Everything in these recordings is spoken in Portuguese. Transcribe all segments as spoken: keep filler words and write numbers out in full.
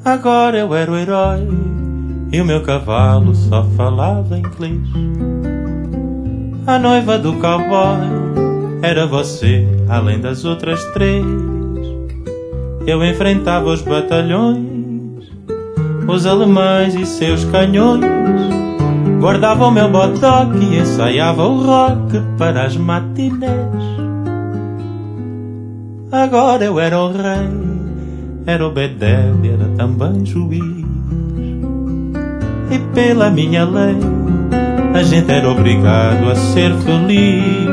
Agora eu era o herói e o meu cavalo só falava inglês. A noiva do cowboy era você, além das outras três. Eu enfrentava os batalhões, os alemães e seus canhões. Guardava o meu bodoque e ensaiava o rock para as matinés. Agora eu era o rei, era o bedel e era também juiz. E pela minha lei a gente era obrigado a ser feliz.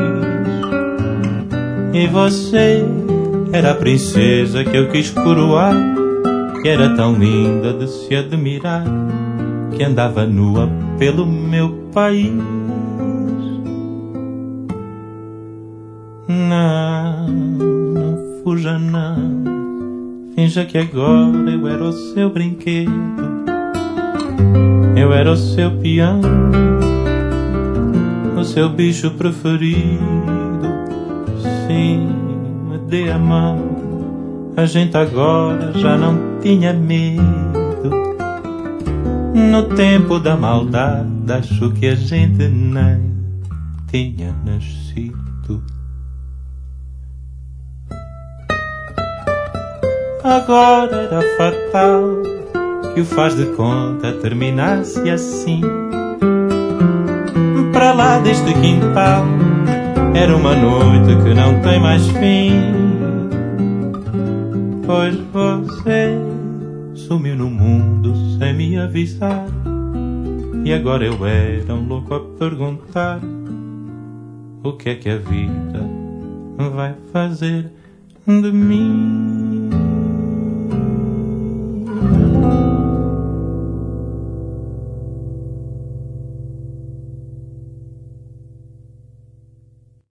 E você era a princesa que eu quis coroar, que era tão linda de se admirar, que andava nua pelo meu país. Não, não fuja não, finja que agora eu era o seu brinquedo. Eu era o seu peão, o seu bicho preferido. Sim, me dê a mão, a gente agora já não tinha medo. No tempo da maldade, acho que a gente nem tinha nascido. Agora era fatal que o faz de conta terminasse assim. Para lá deste quintal era uma noite que não tem mais fim. Pois você sumiu no mundo sem me avisar, e agora eu era um louco a perguntar o que é que a vida vai fazer de mim.